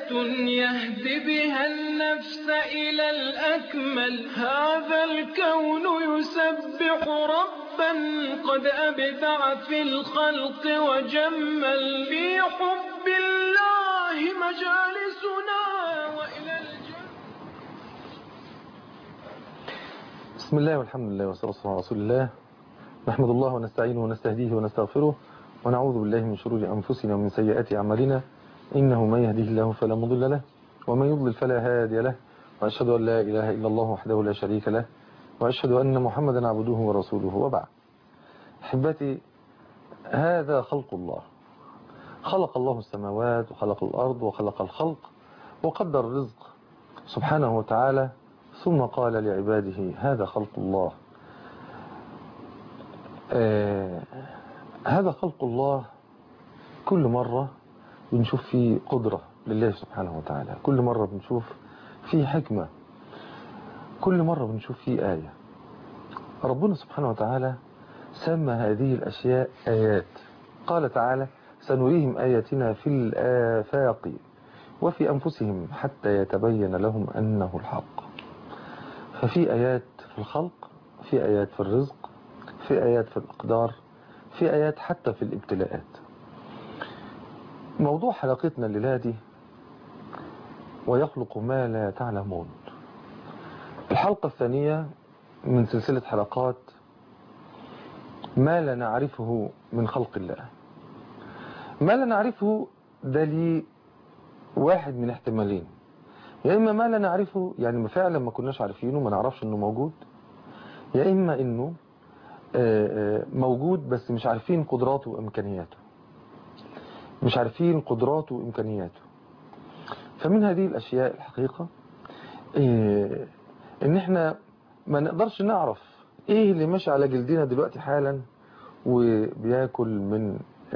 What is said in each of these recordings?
يهدي بها النفس إلى الأكمل. هذا الكون يسبح ربا قد أبدع في الخلق وجمل. في حب الله مجالسنا وإلى الجنة. بسم الله والحمد لله والصلاة والسلام على رسول الله. نحمد الله ونستعينه ونستهديه ونستغفره ونعوذ بالله من شرور أنفسنا ومن سيئات أعمالنا. إنه من يهديه الله فلا مضل له ومن يضلل فلا هادي له. وأشهد أن لا إله إلا الله وحده لا شريك له وأشهد أن محمدا عبده ورسوله. وبعد، أحبتي، هذا خلق الله. خلق الله السماوات وخلق الأرض وخلق الخلق وقدر الرزق سبحانه وتعالى، ثم قال لعباده هذا خلق الله. هذا خلق الله. كل مرة بنشوف فيه قدرة لله سبحانه وتعالى، كل مرة بنشوف فيه حكمة، كل مرة بنشوف فيه آية. ربنا سبحانه وتعالى سمى هذه الأشياء آيات. قال تعالى سنريهم آياتنا في الآفاق وفي أنفسهم حتى يتبين لهم أنه الحق. ففي آيات في الخلق، في آيات في الرزق، في آيات في الأقدار، في آيات حتى في الابتلاءات. موضوع حلقتنا الليلة دي ويخلق ما لا تعلمون. الحلقة الثانية من سلسلة حلقات ما لا نعرفه من خلق الله. ما لا نعرفه ده لي واحد من احتمالين: يا إما ما لا نعرفه يعني فعلا ما كناش عارفينه، ما نعرفش إنه موجود، يا إما إنه موجود بس مش عارفين قدراته وإمكانياته، مش عارفين قدراته وإمكانياته. فمن هذه الأشياء الحقيقة إن إحنا ما نقدرش نعرف إيه اللي ماشي على جلدنا دلوقتي حالا وبياكل من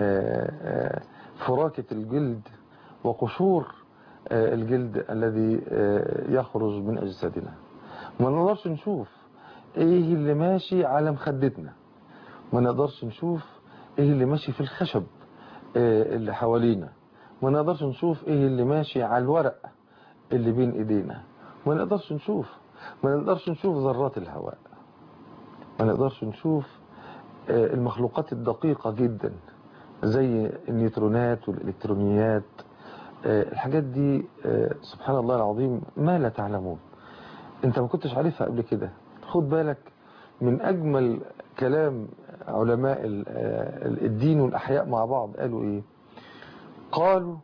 فراكة الجلد وقشور الجلد الذي يخرج من أجسادنا. ما نقدرش نشوف إيه اللي ماشي على مخدتنا، ما نقدرش نشوف إيه اللي ماشي في الخشب اللي حوالينا، ما نقدرش نشوف إيه اللي ماشي على الورق اللي بين إيدينا، ما نقدرش نشوف ذرات الهواء، ما نقدرش نشوف المخلوقات الدقيقة جدا زي النيوترونات والإلكترونيات. الحاجات دي سبحان الله العظيم ما لا تعلمون. انت ما كنتش عارفها قبل كده. خد بالك من أجمل كلام علماء الدين والأحياء مع بعض. قالوا إيه؟ قالوا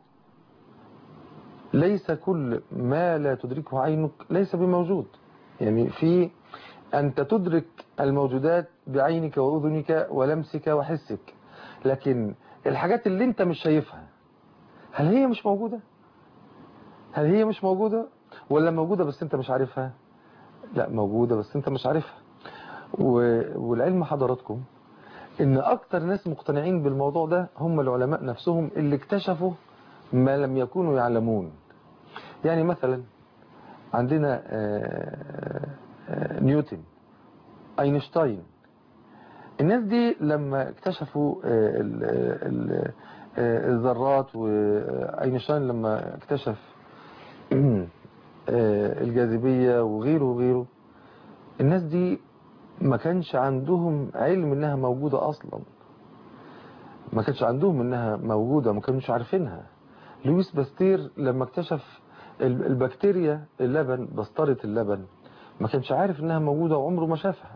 ليس كل ما لا تدركه عينك ليس بموجود. يعني في أنت تدرك الموجودات بعينك وأذنك ولمسك وحسك، لكن الحاجات اللي انت مش شايفها هل هي مش موجودة؟ هل هي مش موجودة؟ ولا موجودة بس انت مش عارفها؟ لا، موجودة بس انت مش عارفها. والعلم حضراتكم ان اكتر ناس مقتنعين بالموضوع ده هم العلماء نفسهم اللي اكتشفوا ما لم يكونوا يعلمون. يعني مثلا عندنا نيوتن، اينشتاين. الناس دي لما اكتشفوا الذرات، واينشتاين لما اكتشف الجاذبية وغيره وغيره، الناس دي ما كانش عندهم علم انها موجودة اصلا، ما كانش عندهم انها موجودة، ما كانوش عارفينها. لويس باستير لما اكتشف البكتيريا اللبن، بسطرة اللبن، ما كانش عارف انها موجودة وعمره ما شافها.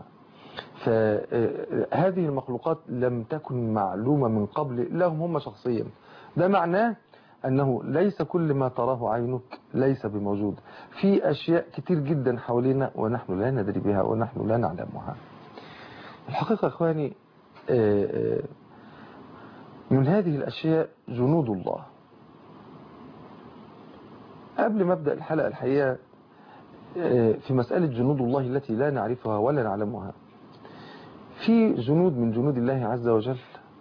فهذه المخلوقات لم تكن معلومة من قبل لهم هم شخصيا. ده معناه أنه ليس كل ما تراه عينك ليس بموجود. في أشياء كتير جدا حوالينا ونحن لا ندري بها ونحن لا نعلمها. الحقيقة أخواني، من هذه الأشياء جنود الله. قبل ما أبدأ الحلقة الحقيقة في مسألة جنود الله التي لا نعرفها ولا نعلمها، في جنود من جنود الله عز وجل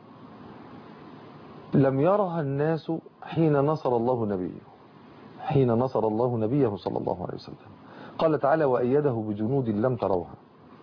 لم يرها الناس حين نصر الله نبيه، حين نصر الله نبيه صلى الله عليه وسلم. قال تعالى وأيده بجنود لم تروها.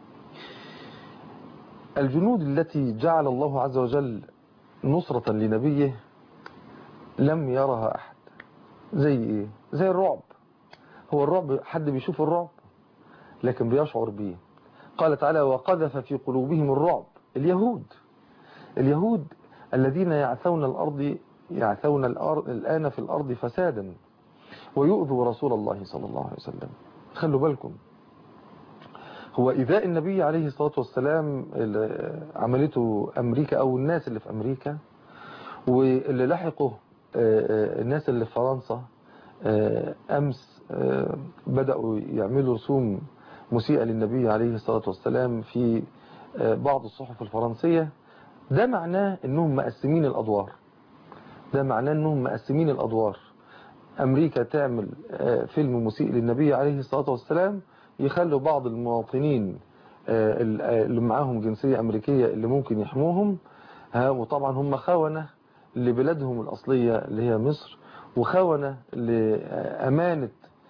الجنود التي جعل الله عز وجل نصرة لنبيه لم يرها أحد. زي ايه؟ زي الرعب. هو الرعب حد بيشوف الرعب؟ لكن بيشعر به. قال تعالى وقذف في قلوبهم الرعب. اليهود الذين يعثون الأرض الآن في الأرض فسادا ويؤذوا رسول الله صلى الله عليه وسلم. خلوا بالكم، هو إيذاء النبي عليه الصلاة والسلام عملته أمريكا أو الناس اللي في أمريكا، واللي لحقه الناس اللي في فرنسا أمس بدأوا يعملوا رسوم مسيئة للنبي عليه الصلاة والسلام في بعض الصحف الفرنسية. ده معناه أنهم مقسمين الأدوار. أمريكا تعمل فيلم مسيء للنبي عليه الصلاة والسلام، يخلوا بعض المواطنين اللي معاهم جنسية أمريكية اللي ممكن يحموهم، وطبعا هم خونة لبلادهم الأصلية اللي هي مصر، وخونة لأمانة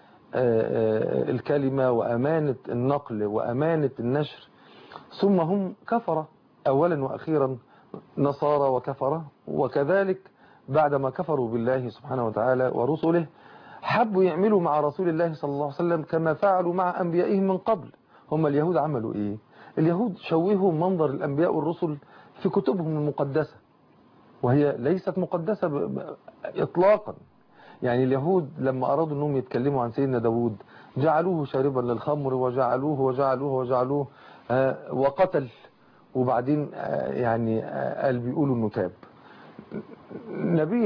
الكلمة وأمانة النقل وأمانة النشر، ثم هم كفرة أولا وأخيرا، نصارى وكفرة. وكذلك بعدما كفروا بالله سبحانه وتعالى ورسله حبوا يعملوا مع رسول الله صلى الله عليه وسلم كما فعلوا مع أنبيائهم من قبل. هم اليهود عملوا إيه؟ اليهود شوهوا منظر الأنبياء والرسل في كتبهم المقدسة، وهي ليست مقدسة إطلاقا. يعني اليهود لما أرادوا أنهم يتكلموا عن سيدنا داود جعلوه شاربا للخمر وجعلوه وقتل، وبعدين يعني قال بيقولوا انه تاب. نبي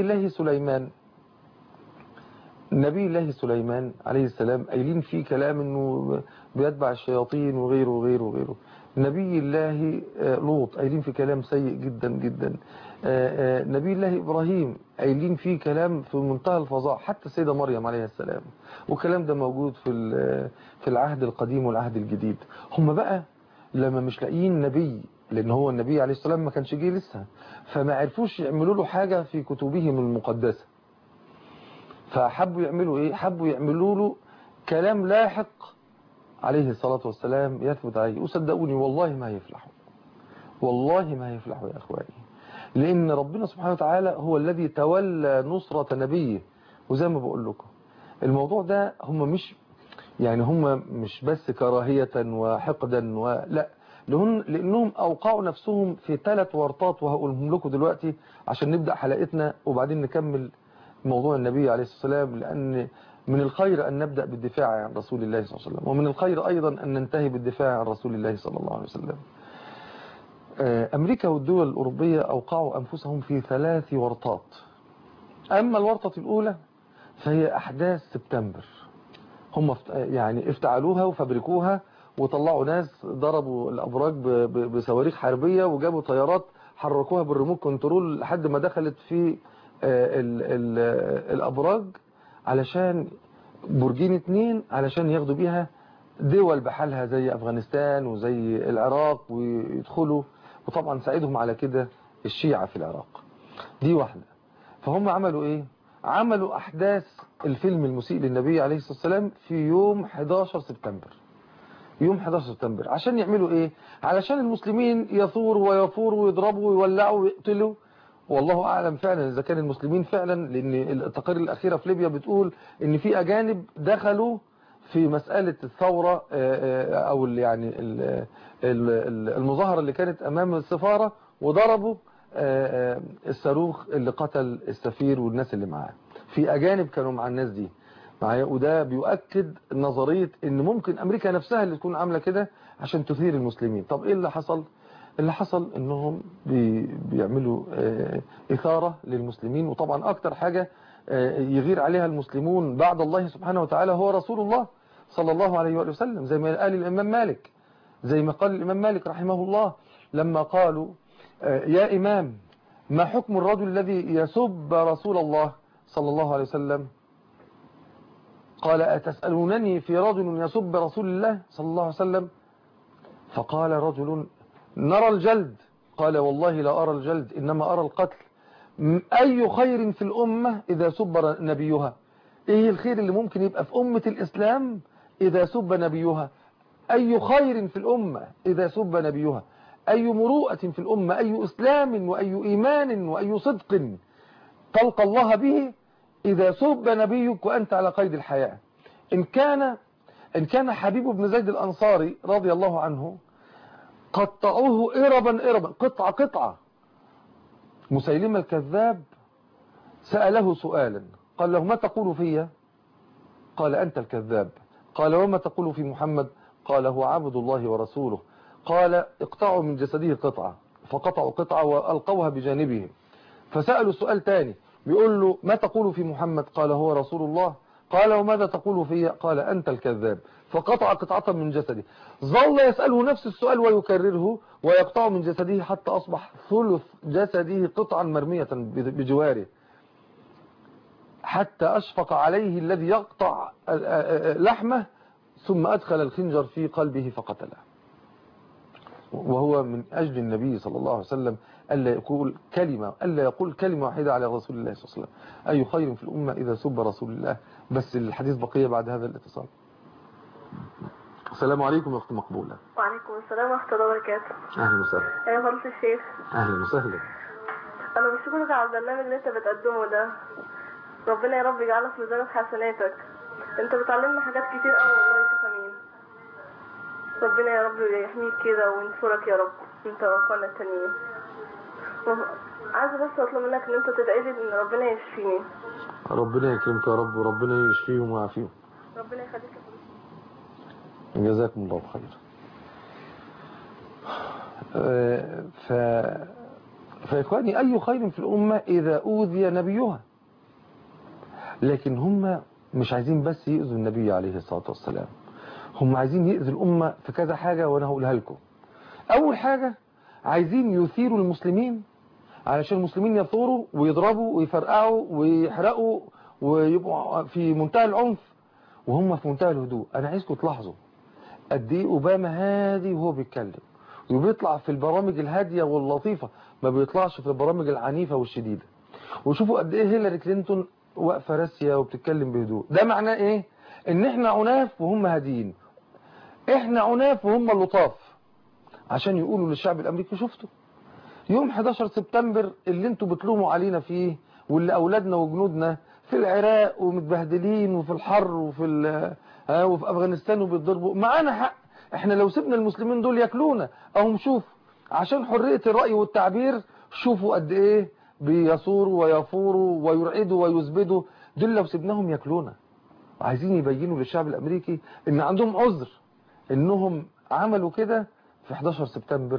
الله سليمان عليه السلام قايلين فيه كلام انه بيتبع الشياطين وغيره. نبي الله لوط قايلين فيه كلام سيء جدا جدا. نبي الله إبراهيم قايلين فيه كلام في منتهى الفظاعة، حتى السيدة مريم عليه السلام، والكلام ده موجود في العهد القديم والعهد الجديد. هم بقى لما مش لاقيين نبي، لأن هو النبي عليه السلام ما كانش جه لسه، فما عرفوش يعملوا له حاجة في كتبهم المقدسة، فحبوا يعملوا إيه؟ حبوا يعملوا له كلام لاحق عليه الصلاة والسلام يثبت عليه. وصدقوني والله ما هيفلحوا يا أخواني، لأن ربنا سبحانه وتعالى هو الذي تولى نصرة نبيه. وزي ما بقول لكم الموضوع ده هم مش بس كراهية وحقدا لا، لأنهم أوقعوا نفسهم في 3 ورطات، وهقولهم لكم دلوقتي عشان نبدأ حلقتنا وبعدين نكمل موضوع النبي عليه الصلاة والسلام. لأن من الخير أن نبدأ بالدفاع عن رسول الله صلى الله عليه وسلم، ومن الخير أيضا أن ننتهي بالدفاع عن رسول الله صلى الله عليه وسلم. أمريكا والدول الأوروبية أوقعوا أنفسهم في 3 ورطات. أما الورطة الأولى فهي أحداث سبتمبر، هم يعني افتعلوها وفبركوها وطلعوا ناس ضربوا الأبراج بصواريخ حربية، وجابوا طيارات حركوها بالريموت كنترول لحد ما دخلت في الأبراج، علشان برجين 2 علشان ياخدوا بيها دول بحالها زي أفغانستان وزي العراق ويدخلوا. وطبعا ساعدهم على كده الشيعة في العراق. دي واحدة. فهم عملوا ايه؟ عملوا احداث الفيلم المسيء للنبي عليه الصلاة والسلام في يوم 11 سبتمبر. عشان يعملوا ايه؟ علشان المسلمين يثوروا ويفوروا ويضربوا ويولعوا ويقتلوا. والله اعلم فعلا اذا كان المسلمين فعلا، لان التقارير الاخيرة في ليبيا بتقول ان في اجانب دخلوا في مسألة الثورة او يعني المظاهرة اللي كانت امام السفارة، وضربوا الصاروخ اللي قتل السفير والناس اللي معاه. في اجانب كانوا مع الناس دي معايا، وده بيؤكد نظرية ان ممكن امريكا نفسها اللي تكون عاملة كده عشان تثير المسلمين. طب ايه اللي حصل؟ اللي حصل انهم بيعملوا اثارة للمسلمين. وطبعا اكتر حاجة يغير عليها المسلمون بعد الله سبحانه وتعالى هو رسول الله صلى الله عليه وآله وسلم، زي ما قال الإمام مالك رحمه الله لما قالوا يا إمام ما حكم الرجل الذي يسب رسول الله صلى الله عليه وسلم؟ قال أتسألونني في رجل يسب رسول الله صلى الله عليه وسلم؟ فقال رجل نرى الجلد. قال والله لا أرى الجلد إنما أرى القتل. أي خير في الأمة إذا سب نبيها؟ إيه الخير اللي ممكن يبقى في أمة الإسلام إذا سب نبيها؟ أي خير في الأمة إذا سب نبيها؟ أي مروءة في الأمة، أي إسلام وأي إيمان وأي صدق تلقى الله به إذا سب نبيك وأنت على قيد الحياة. إن كان حبيب بن زيد الأنصاري رضي الله عنه قطعوه إربا قطعة قطعة. مسيلمة الكذاب سأله سؤالا، قال له: ما تقول فيا؟ قال: أنت الكذاب. قال: وما تقول في محمد؟ قال: هو عبد الله ورسوله. قال: اقطعوا من جسده قطعة. فقطعوا قطعة وألقوها بجانبهم. فسألوا سؤال تاني بيقول له: ما تقول في محمد؟ قال: هو رسول الله. قال: وماذا تقول فيه؟ قال: أنت الكذاب. فقطع قطعة من جسده. ظل يسأله نفس السؤال ويكرره ويقطع من جسده حتى أصبح ثلث جسده قطعا مرمية بجواره، حتى أشفق عليه الذي يقطع لحمه، ثم أدخل الخنجر في قلبه فقتله. وهو من أجل النبي صلى الله عليه وسلم ألا يقول كلمة واحدة على رسول الله صلى الله عليه وسلم. أي خير في الأمة إذا سب رسول الله. بس الحديث بقية بعد هذا الاتصال. السلام عليكم يا أخت مقبولة. وعليكم السلام ورحمة الله وبركاته. أهلا وسهلا. يا فضيلة الشيخ. أهلا وسهلا. أنا بشكرك على البرنامج اللي أنت بتقدمه ده. ربنا يا رب يجعله في ميزان حسناتك. أنت بتعلمنا حاجات كتير قوي والله يا شيخ أمين. ربنا يا رب يحميك كده وينصرك يا رب أنت وأخوانا التانيين. عايزة بس أطلب منك إن أنت تدعي لي إن ربنا يشفيني. ربنا يكرمك يا رب وربنا يشفيهم ويعافيهم. ربنا يخليك. جزاكم الله خير. فإخواني، أي خير في الأمة إذا أوذي نبيها. لكن هم مش عايزين بس يؤذوا النبي عليه الصلاة والسلام، هم عايزين يؤذوا الأمة في كذا حاجة وأنا هقولها لكم. أول حاجة، عايزين يثيروا المسلمين علشان المسلمين يثوروا ويضربوا ويفرقعوا ويحرقوا ويبقوا في منتهى العنف وهم في منتهى الهدوء. أنا عايزكم تلاحظوا قد ايه اوباما هادي وهو بيتكلم، وبيطلع في البرامج الهاديه واللطيفه، ما بيطلعش في البرامج العنيفه والشديده. وشوفوا قد ايه هيلاري كلينتون واقفه راسيه وبتتكلم بهدوء. ده معناه ايه؟ ان احنا عناف وهم هاديين، احنا عناف وهم لطاف، عشان يقولوا للشعب الامريكي: شفتوا يوم 11 سبتمبر اللي انتوا بتلوموا علينا فيه، واللي اولادنا وجنودنا في العراق ومتبهدلين وفي الحر وفي افغانستان وبيتضربوا، معانا حق. احنا لو سيبنا المسلمين دول ياكلونا اهم. شوف، عشان حرية الرأي والتعبير شوفوا قد ايه بيثوروا ويفوروا ويرعدوا ويزبدوا. دول لو سيبناهم ياكلونا. عايزين يبينوا للشعب الامريكي ان عندهم عذر انهم عملوا كده في 11 سبتمبر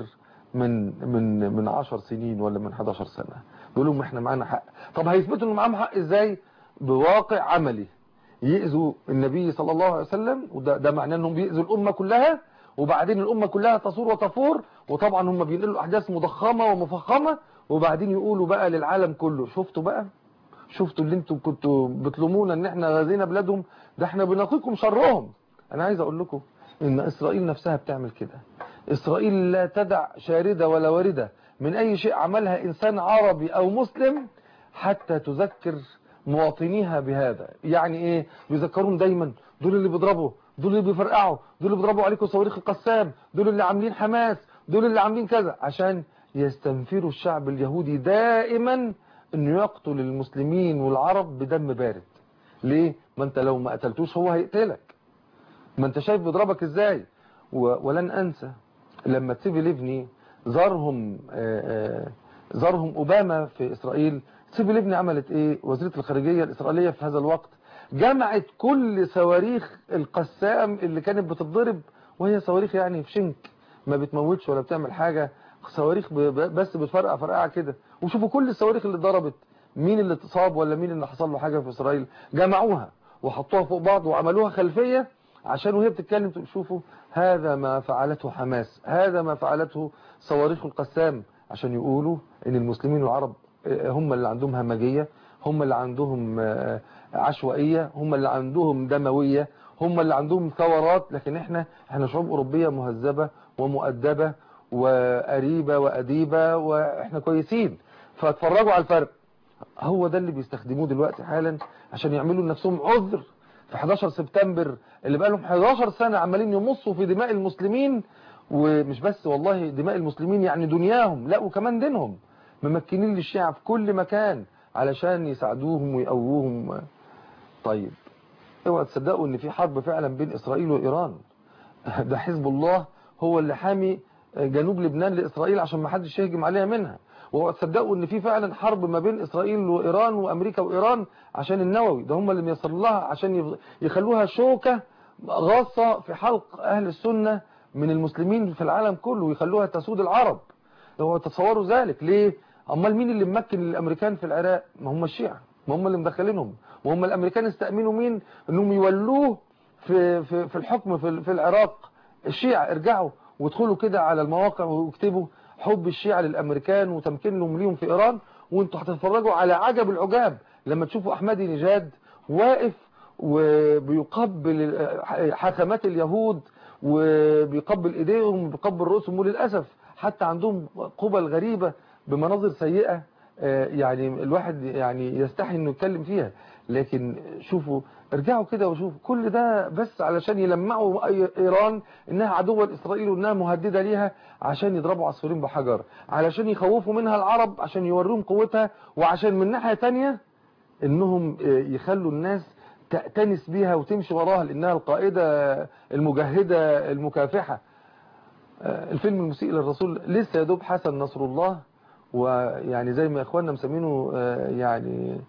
من 10 سنين ولا من 11 سنة. بيقولوا لهم احنا معانا حق. طب هيثبتوا ان معاهم حق ازاي؟ بواقع عملي. يأذوا النبي صلى الله عليه وسلم، وده معناه انهم بيأذوا الأمة كلها، وبعدين الأمة كلها تصور وتفور، وطبعا هم بينقلوا أحداث مضخمة ومفخمة، وبعدين يقولوا بقى للعالم كله: شفتوا بقى، شفتوا اللي انتوا كنتوا بتلومونا ان احنا غازينا بلادهم، ده احنا بنقيكم شرهم. انا عايز اقول لكم ان اسرائيل نفسها بتعمل كده. اسرائيل لا تدع شاردة ولا واردة من اي شيء عملها انسان عربي او مسلم حتى تذكر مواطنيها بهذا. يعني ايه؟ بيذكرون دايما: دول اللي بيضربوا، دول اللي بيفرقعوا، دول اللي بيضربوا عليكم صواريخ القسام، دول اللي عاملين حماس، دول اللي عاملين كذا، عشان يستنفروا الشعب اليهودي دائما انه يقتل المسلمين والعرب بدم بارد. ليه؟ ما انت لو ما قتلتوش هو هيقتلك. ما انت شايف بيضربك ازاي. ولن انسى لما تسيفي ليفني زارهم اوباما في اسرائيل. تسيفي ليفني عملت ايه؟ وزيرة الخارجية الاسرائيلية في هذا الوقت جمعت كل صواريخ القسام اللي كانت بتضرب، وهي صواريخ يعني في شنك ما بتموتش ولا بتعمل حاجة، صواريخ بس بتفرقع فرقعة كده. وشوفوا كل الصواريخ اللي ضربت، مين اللي اتصاب ولا مين اللي حصل له حاجة في اسرائيل، جمعوها وحطوها فوق بعض وعملوها خلفية عشان وهي بتتكلم شوفوا هذا ما فعلته حماس، هذا ما فعلته صواريخ القسام، عشان يقولوا ان المسلمين والعرب هم اللي عندهم همجية، هم اللي عندهم عشوائية، هم اللي عندهم دموية، هم اللي عندهم ثورات. لكن احنا شعوب أوروبية مهذبة ومؤدبة وقريبة وأديبة، واحنا كويسين. فاتفرجوا على الفرق. هو ده اللي بيستخدموه دلوقتي حالا عشان يعملوا لنفسهم عذر في 11 سبتمبر اللي بقى لهم 11 سنة عمالين يمصوا في دماء المسلمين. ومش بس والله دماء المسلمين، يعني دنياهم، لا وكمان دينهم. ممكنين للشيعة في كل مكان علشان يساعدوهم ويقووهم. طيب اوعى تصدقوا ان في حرب فعلا بين اسرائيل وايران. ده حزب الله هو اللي حامي جنوب لبنان لاسرائيل عشان ما حدش يهجم عليها منها. واوعى تصدقوا ان في فعلا حرب ما بين اسرائيل وايران وامريكا وايران عشان النووي. ده هم اللي ميسروا لها عشان يخلوها شوكة غاصة في حلق اهل السنة من المسلمين في العالم كله ويخلوها تسود العرب. هو تصوروا ذلك ليه؟ امال مين اللي ممكن الامريكان في العراق؟ ما هم الشيعة، ما هم اللي مدخلينهم. وهم الامريكان استأمنوا مين انهم يولوه في الحكم في العراق؟ الشيعة. ارجعوا وادخلوا كده على المواقع واكتبوا حب الشيعة للامريكان وتمكينهم ليهم في ايران، وانتوا هتتفرجوا على عجب العجاب لما تشوفوا احمدي نجاد واقف وبيقبل حاكمات اليهود وبيقبل ايديهم وبيقبل رؤوسهم. وللاسف حتى عندهم قبل غريبة بمناظر سيئة، يعني الواحد يعني يستحي انه يتكلم فيها. لكن شوفوا، ارجعوا كده وشوفوا كل ده بس علشان يلمعوا ايران انها عدوة لاسرائيل وانها مهددة ليها، عشان يضربوا عصفورين بحجر، علشان يخوفوا منها العرب عشان يوروهم قوتها، وعشان من ناحية تانية انهم يخلوا الناس تأتنس بيها وتمشي وراها لانها القائدة المجهدة المكافحة. الفيلم المسيء للرسول لسه يدوب حسن نصر الله، ويعني زي ما اخواننا مسمينه يعني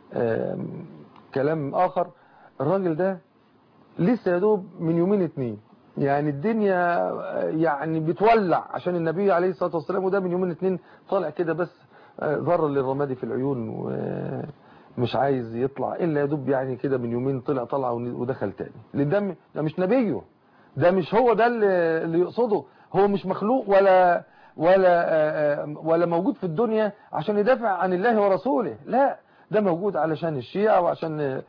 كلام اخر، الراجل ده لسه يدوب من يومين اتنين، يعني الدنيا يعني بتولع عشان النبي عليه الصلاة والسلام، وده من يومين اتنين طالع كده بس ذرة للرمادي في العيون ومش عايز يطلع الا يدوب يعني كده من يومين طلع ودخل تاني. لان ده مش نبيه، ده مش هو ده اللي يقصده. هو مش مخلوق ولا موجود في الدنيا عشان يدافع عن الله ورسوله، لا، ده موجود علشان الشيعة وعشان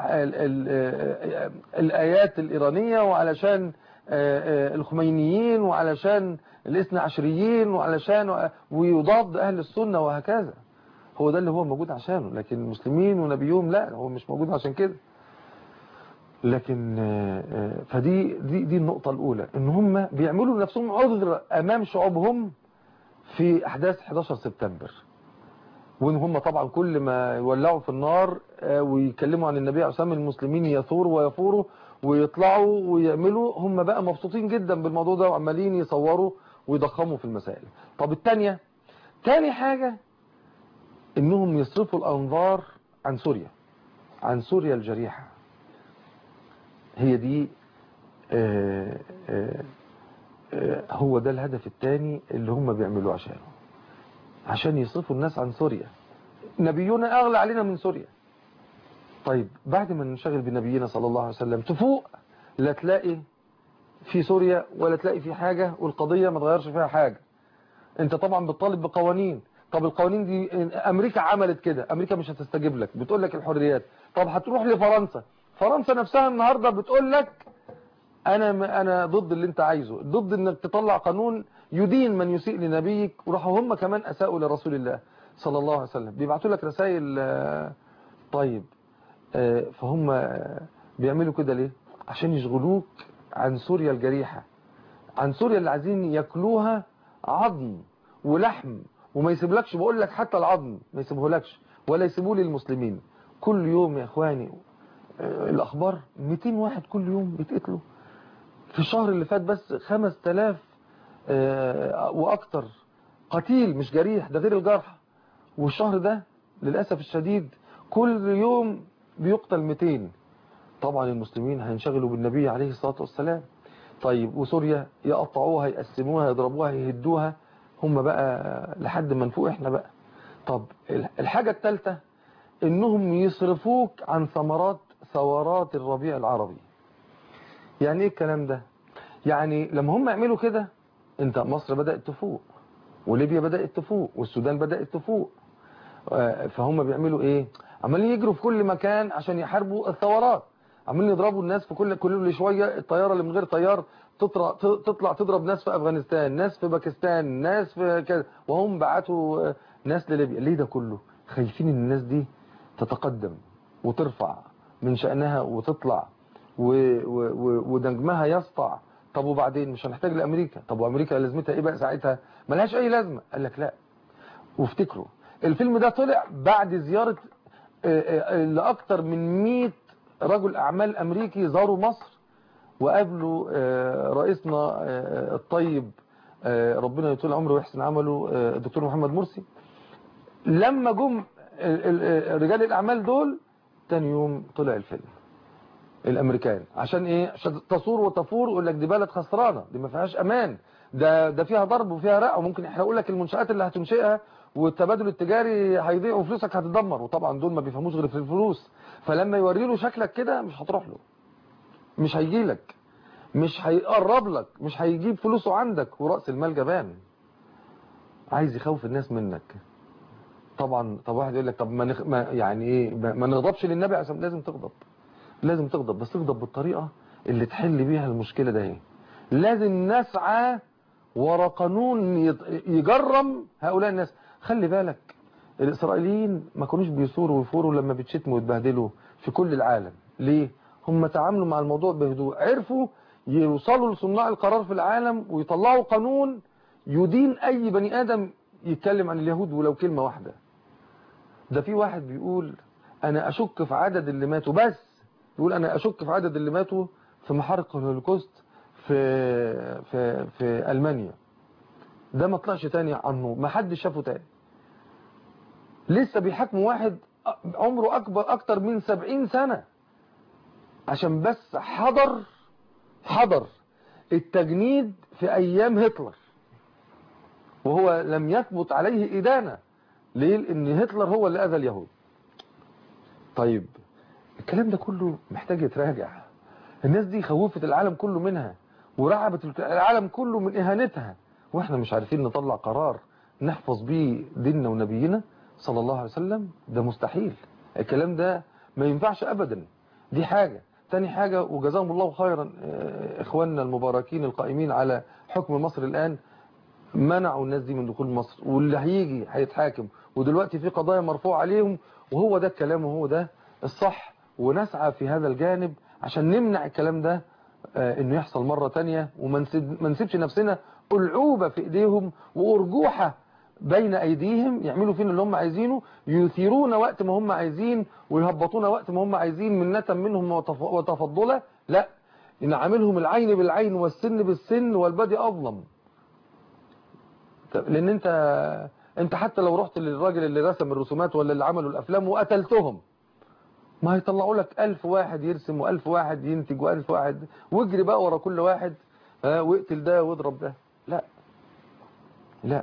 الآيات الإيرانية وعلشان الخمينيين وعلشان الاثنى عشريين ويضاد أهل السنة وهكذا. هو ده اللي هو موجود عشانه، لكن المسلمين ونبيهم لا، هو مش موجود عشان كده. لكن دي النقطة الأولى، إن هم بيعملوا لنفسهم عذر أمام شعوبهم في أحداث 11 سبتمبر، وإن هم طبعا كل ما يولعوا في النار ويكلموا عن النبي عليه الصلاة والسلام المسلمين يثوروا ويفوروا ويطلعوا ويعملوا، هم بقى مبسوطين جدا بالموضوع ده وعمالين يصوروا ويضخموا في المسائل. طب تاني حاجة إنهم يصرفوا الأنظار عن سوريا الجريحة. هي دي هو ده الهدف الثاني اللي هم بيعملوه عشان يصرفوا الناس عن سوريا. نبينا أغلى علينا من سوريا. طيب بعد ما ننشغل بنبينا صلى الله عليه وسلم تفوق لا تلاقي في سوريا ولا تلاقي في حاجة، والقضية ما تغيرش فيها حاجة. انت طبعا بتطالب بقوانين. طب القوانين دي امريكا عملت كده، امريكا مش هتستجيب لك، بتقول لك الحريات. طب هتروح فرنسا نفسها النهاردة بتقول لك انا ضد اللي انت عايزه، ضد انك تطلع قانون يدين من يسيء لنبيك. وراحوا هم كمان اساءوا لرسول الله صلى الله عليه وسلم، بيبعتوا لك رسائل. طيب فهم بيعملوا كده ليه؟ عشان يشغلوك عن سوريا الجريحة، عن سوريا اللي عايزين ياكلوها عظم ولحم، وما يسيبلكش، بقول لك حتى العظم ما يسيبهولكش ولا يسيبوه للمسلمين. كل يوم يا اخواني الاخبار 200 واحد كل يوم بيتقتلوا. في الشهر اللي فات بس 5000 واكتر قتيل مش جريح، ده غير الجرح. والشهر ده للأسف الشديد كل يوم بيقتل 200. طبعا المسلمين هينشغلوا بالنبي عليه الصلاة والسلام. طيب وسوريا يقطعوها يقسموها يضربوها يهدوها، هم بقى لحد ما نفوق احنا بقى. طب الحاجة الثالثة انهم يصرفوك عن ثورات الربيع العربي. يعني ايه الكلام ده؟ يعني لما هم يعملوا كده، انت مصر بدأت تفوق وليبيا بدأت تفوق والسودان بدأت تفوق، فهم بيعملوا ايه؟ عمالين يجروا في كل مكان عشان يحاربوا الثورات، عمالين يضربوا الناس في كل شوية. الطيارة اللي من غير طيار تطلع تضرب ناس في افغانستان، ناس في باكستان، ناس في كذا، وهم بعتوا ناس لليبيا. ليه ده كله؟ خايفين ان الناس دي تتقدم وترفع من شأنها وتطلع ونجمها يسطع. طب وبعدين مش هنحتاج لأمريكا. طب وأمريكا لازمتها ايه بقى ساعتها؟ ملهاش اي لازمة. قال لك لا، وافتكروا الفيلم ده طلع بعد زيارة لأكتر من 100 رجل أعمال أمريكي زاروا مصر وقابلوا رئيسنا الطيب ربنا يطول عمره ويحسن عمله الدكتور محمد مرسي. لما جم رجال الأعمال دول تاني يوم طلع الفيلم الأمريكان. عشان إيه؟ عشان تصور وتفور ويقول لك دي بلد خسرانة، دي ما فيهاش أمان، ده فيها ضرب وفيها رق وممكن يحرقوا لك المنشآت اللي هتنشئها والتبادل التجاري هيضيع وفلوسك هتتدمر. وطبعا دول ما بيفهموش غير في الفلوس، فلما يوري له شكلك كده مش هتروح له، مش هيجي لك، مش هيقرب لك، مش هيجيب فلوسه عندك، ورأس المال جبان عايز يخوف الناس منك. طبعا طب واحد يقول لك طب ما يعني ايه ما نغضبش للنبي؟ عشان لازم تغضب، لازم تغضب، بس تغضب بالطريقة اللي تحل بيها المشكلة ده. ايه لازم نسعى ورا قانون يجرم هؤلاء الناس. خلي بالك الإسرائيليين ما كانوش بيثوروا ويفوروا لما بيتشتموا ويتبهدلوا في كل العالم. ليه؟ هم تعاملوا مع الموضوع بهدوء، عرفوا يوصلوا لصناع القرار في العالم ويطلعوا قانون يدين أي بني آدم يتكلم عن اليهود ولو كلمة واحدة. ده في واحد بيقول أنا أشك في عدد اللي ماتوا، بس يقول أنا أشك في عدد اللي ماتوا في محارق الهولوكوست في ألمانيا. ده ما طلعش تاني عنه، ما حد شافه تاني. لسه بيحاكموا واحد عمره أكتر من 70 سنة عشان بس حضر التجنيد في أيام هتلر، وهو لم يثبت عليه إدانة. ليه؟ لأن هتلر هو اللي أذى اليهود. طيب الكلام ده كله محتاج يتراجع. الناس دي خوفت العالم كله منها ورعبت العالم كله من إهانتها، وإحنا مش عارفين نطلع قرار نحفظ بيه ديننا ونبينا صلى الله عليه وسلم. ده مستحيل، الكلام ده ما ينفعش أبدا. دي حاجة. تاني حاجة، وجزاهم الله خيرا إخواننا المباركين القائمين على حكم مصر الآن، منعوا الناس دي من دخول مصر، واللي هيجي هيتحاكم، ودلوقتي في قضايا مرفوع عليهم، وهو ده الكلام وهو ده الصح. ونسعى في هذا الجانب عشان نمنع الكلام ده انه يحصل مرة تانية، وما نسيبش نفسنا ألعوبة في ايديهم وأرجوحة بين ايديهم يعملوا فينا اللي هم عايزينه، يثيرون وقت ما هم عايزين ويهبطون وقت ما هم عايزين منة منهم وتفضلا. لا، نعاملهم العين بالعين والسن بالسن والبدي أظلم. لان انت حتى لو رحت للراجل اللي رسم الرسومات ولا اللي عملوا الافلام وقتلتهم، ما هيطلعوا لك 1000 واحد يرسم و1000 واحد ينتج و1000 واحد، واجري بقى ورا كل واحد واقتل ده واضرب ده. لا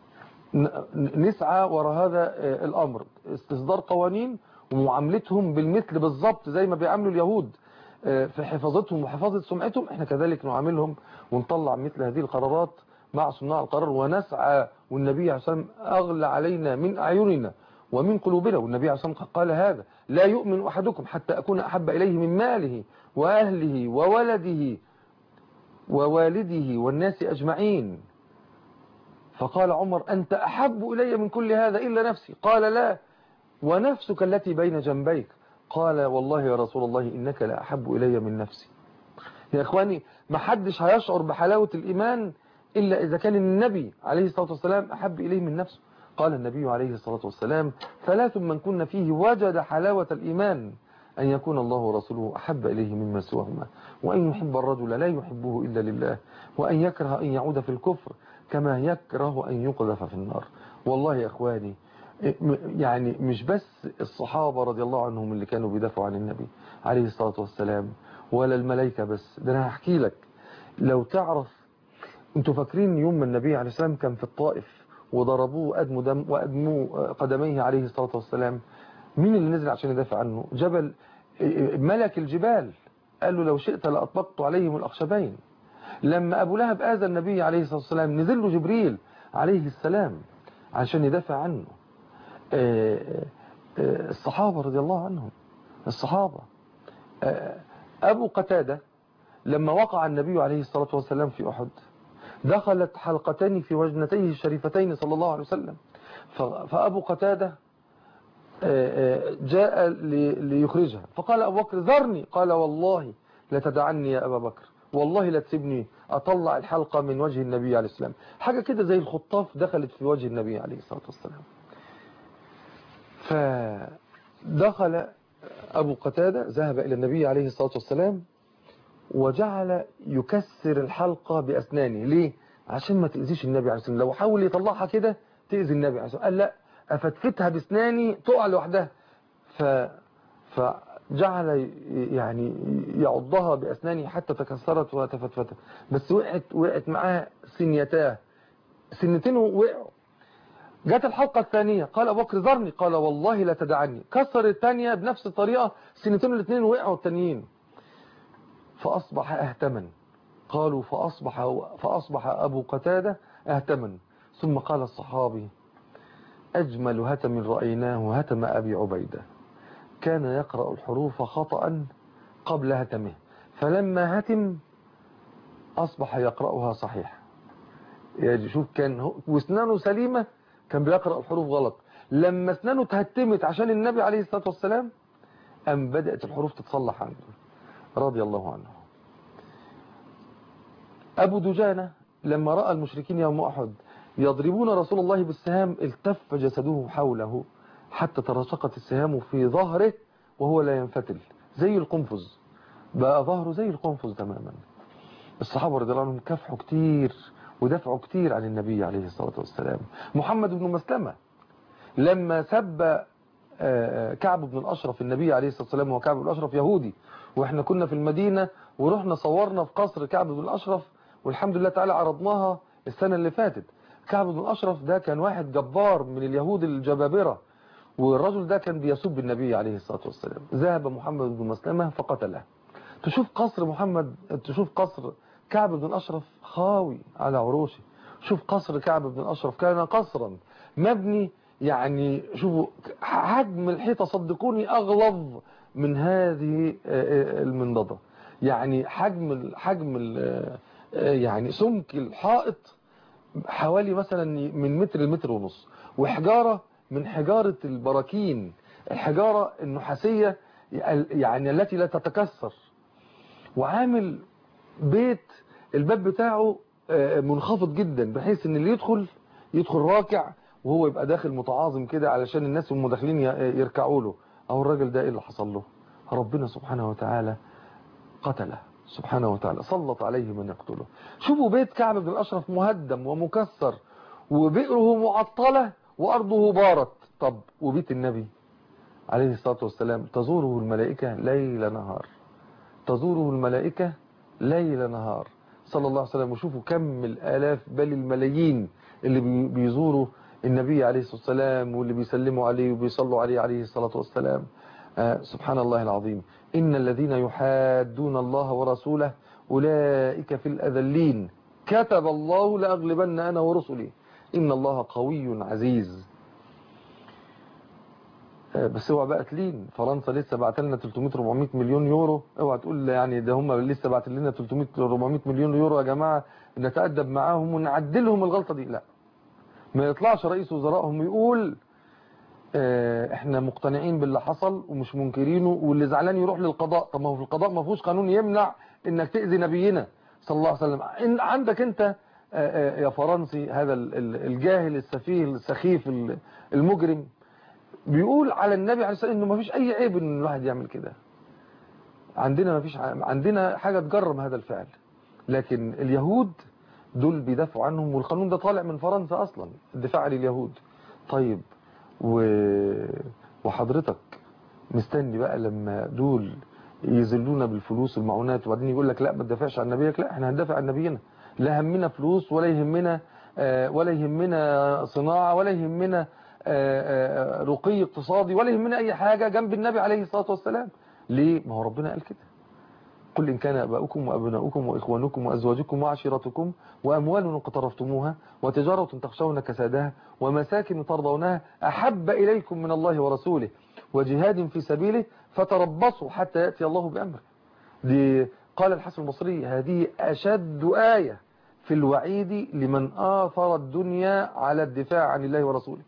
نسعى ورا هذا الامر، استصدار قوانين ومعاملتهم بالمثل بالظبط زي ما بيعاملوا اليهود في حفاظتهم وحفاظة سمعتهم. احنا كذلك نعاملهم ونطلع مثل هذه القرارات مع صناع القرار، ونسعى. والنبي عليه الصلاة والسلام أغلى علينا من أعيننا ومن قلوبنا، والنبي عليه الصلاة والسلام قال هذا: لا يؤمن أحدكم حتى أكون أحب إليه من ماله وأهله وولده ووالده والناس أجمعين. فقال عمر: أنت أحب إلي من كل هذا إلا نفسي. قال: لا، ونفسك التي بين جنبيك. قال: والله يا رسول الله إنك لا أحب إلي من نفسي. يا إخواني، ما حدش هيشعر بحلاوة الإيمان إلا إذا كان النبي عليه الصلاة والسلام أحب إليه من نفسه. قال النبي عليه الصلاة والسلام: 3 من كن فيه وجد حلاوة الإيمان: أن يكون الله ورسوله أحب إليه مما سواهما، وأن يحب الرجل لا يحبه إلا لله، وأن يكره أن يعود في الكفر كما يكره أن يقذف في النار. والله يا إخواني، يعني مش بس الصحابة رضي الله عنهم اللي كانوا بيدافعوا عن النبي عليه الصلاة والسلام، ولا الملائكة بس. ده أنا هحكي لك، لو تعرف، انتوا فاكرين يوم ما النبي عليه السلام كان في الطائف وضربوه وأدموا قدميه عليه الصلاة والسلام، مين اللي نزل عشان يدافع عنه؟ جبل ملك الجبال، قال له: لو شئت لأطبقت عليهم الأخشبين. لما أبو لهب آذى النبي عليه الصلاة والسلام، نزل له جبريل عليه السلام عشان يدافع عنه. الصحابة رضي الله عنهم، الصحابة. أبو قتادة لما وقع النبي عليه الصلاة والسلام في أحد، دخلت حلقتين في وجنتيه الشريفتين صلى الله عليه وسلم، فأبو قتادة جاء ليخرجها، فقال أبو بكر: ذرني. قال: والله لا تدعني يا أبا بكر، والله لا تسيبني أطلع الحلقة من وجه النبي عليه السلام. حاجة كده زي الخطاف دخلت في وجه النبي عليه الصلاة والسلام. فدخل أبو قتادة، ذهب إلى النبي عليه الصلاة والسلام وجعل يكسر الحلقة بأسنانه. ليه؟ عشان ما تأذيش النبي عليه الصلاة والسلام. لو حاول يطلعها كده تأذي النبي عليه الصلاة والسلام. قال لا، أفتفتها بأسناني تقع لوحدها. فجعل يعني يعضها بأسنانه حتى تكسرت وتفتفتت، بس وقعت معاه سنيتاه، سنتين وقعوا. جت الحلقة الثانية، قال أبو بكر ذرني، قال والله لا تدعني. كسر الثانية بنفس الطريقة، سنتين الاثنين وقعوا التانيين. فأصبح أهتما. قالوا فأصبح أبو قتادة أهتما. ثم قال الصحابي: أجمل هتم رأيناه هتم أبي عبيدة، كان يقرأ الحروف خطأ قبل هتمه، فلما هتم أصبح يقرأها صحيح. يعني شوف، كان واسنانه سليمة كان بيقرأ الحروف غلط. لما اسنانه تهتمت عشان النبي عليه الصلاة والسلام أم بدأت الحروف تتصلح عنده رضي الله عنه. أبو دجانة لما رأى المشركين يوم أحد يضربون رسول الله بالسهام التف جسده حوله حتى ترشقت السهام في ظهره وهو لا ينفتل، زي القنفذ، بقى ظهره زي القنفذ تماما. الصحابة رضي الله عنهم كافحوا كتير ودافعوا كتير عن النبي عليه الصلاة والسلام. محمد بن مسلمة لما سب كعب بن الأشرف النبي عليه الصلاة والسلام، وكعب بن الأشرف يهودي، وإحنا كنا في المدينة ورحنا صورنا في قصر كعب بن الأشرف، والحمد لله تعالى عرضناها السنة اللي فاتت. كعب بن الأشرف ده كان واحد جبار من اليهود الجبابرة، والرجل ده كان بيسب النبي عليه الصلاة والسلام. ذهب محمد بن مسلمة فقتله. تشوف قصر كعب بن الأشرف خاوي على عروشه. شوف قصر كعب بن الأشرف كان قصرا مبني، يعني شوفوا حجم الحيطة صدقوني أغلظ من هذه المنضدة. يعني حجم يعني سمك الحائط حوالي مثلا من متر لمتر ونص، وحجارة من حجارة البراكين، الحجارة النحاسية يعني التي لا تتكسر. وعامل بيت الباب بتاعه منخفض جدا، بحيث ان اللي يدخل راكع، وهو يبقى داخل متعاظم كده علشان الناس هم داخلين يركعوا له. او الراجل ده ايه اللي حصل له؟ ربنا سبحانه وتعالى قتله سبحانه وتعالى، سلط عليه من يقتله. شوفوا بيت كعب بن الأشرف مهدم ومكسر، وبئره معطلة وأرضه بارت. طب وبيت النبي عليه الصلاة والسلام تزوره الملائكة ليل نهار، تزوره الملائكة ليل نهار صلى الله عليه وسلم. وشوفوا كم الآلاف بل الملايين اللي بيزوروا النبي عليه الصلاة والسلام، واللي بيسلموا عليه وبيصلوا عليه عليه الصلاة والسلام. سبحان الله العظيم. إن الذين يحادون الله ورسوله أولئك في الأذلين، كتب الله لأغلبن أنا ورسلي إن الله قوي عزيز. بس اوعى بقى تلين، فرنسا لسه بعت لنا 300-400 مليون يورو. اوعى تقول يعني ده هم لسه بعت لنا 300-400 مليون يورو يا جماعة نتأدب معاهم ونعدلهم الغلطة دي. لا، ما يطلعش رئيس وزرائهم يقول احنا مقتنعين باللي حصل ومش منكرينه، واللي زعلان يروح للقضاء. طب ما هو في القضاء ما فيهوش قانون يمنع انك تأذي نبينا صلى الله عليه وسلم. عندك انت يا فرنسي هذا الجاهل السفيه السخيف المجرم بيقول على النبي عليه الصلاة والسلام انه ما فيش اي عيب ان الواحد يعمل كده. عندنا ما فيش، عندنا حاجة تجرم هذا الفعل، لكن اليهود دول بيدافعوا عنهم، والقانون ده طالع من فرنسا اصلا، الدفاع عن اليهود. طيب وحضرتك مستني بقى لما دول يذلونا بالفلوس والمعونات، وبعدين يقول لك لا ما تدافعش عن نبيك؟ لا، احنا هندافع عن نبينا. لا همنا فلوس، ولا يهمنا صناعة، ولا يهمنا رقي اقتصادي، ولا يهمنا اي حاجة جنب النبي عليه الصلاة والسلام. ليه؟ ما هو ربنا قال كده: قل إن كان أباؤكم وأبناؤكم وإخوانكم وأزواجكم وعشيرتكم وأموال اقترفتموها وتجارة تخشون كسادها ومساكن ترضونها أحب إليكم من الله ورسوله وجهاد في سبيله فتربصوا حتى يأتي الله بأمره. دي قال الحسن البصري: هذه أشد آية في الوعيد لمن آثر الدنيا على الدفاع عن الله ورسوله.